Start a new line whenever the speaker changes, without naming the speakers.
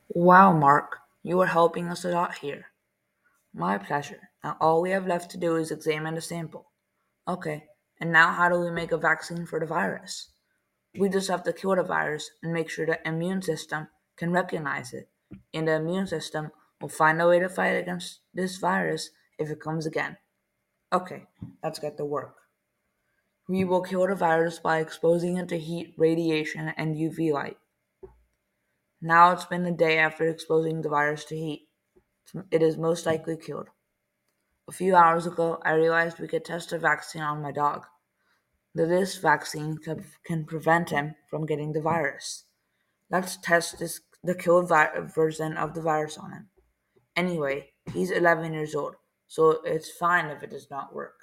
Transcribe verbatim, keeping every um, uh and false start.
Wow, Mark, you are helping us a lot here. My pleasure. Now all we have left to do is examine the sample. Okay, and now how do we make a vaccine for the virus? We just have to kill the virus and make sure the immune system can recognize it. And the immune system will find a way to fight against this virus if it comes again. Okay, let's get to work. We will kill the virus by exposing it to heat, radiation, and U V light. Now it's been a day after exposing the virus to heat. It is most likely killed. A few hours ago, I realized we could test a vaccine on my dog. That this vaccine can, can prevent him from getting the virus. Let's test this the killed vi- version of the virus on him. Anyway, he's eleven years old, so it's fine if it does not work.